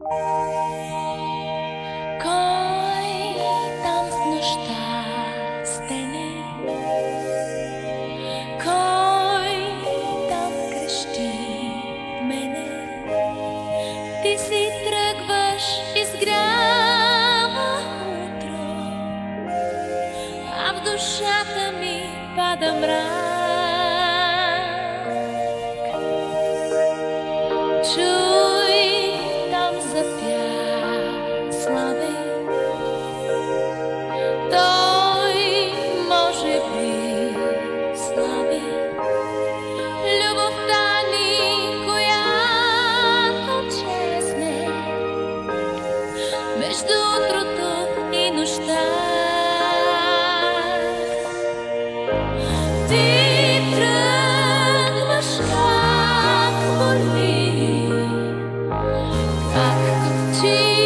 Кой там в нощта стене? Кой там крещи мене? Ти си тръгваш изгрява утро, а в душата ми пада мрак. Чуй, там запя славе, той може би слави любовта ни, която чезне между утрото и нощта. Ти тръгваш как боли, как птичка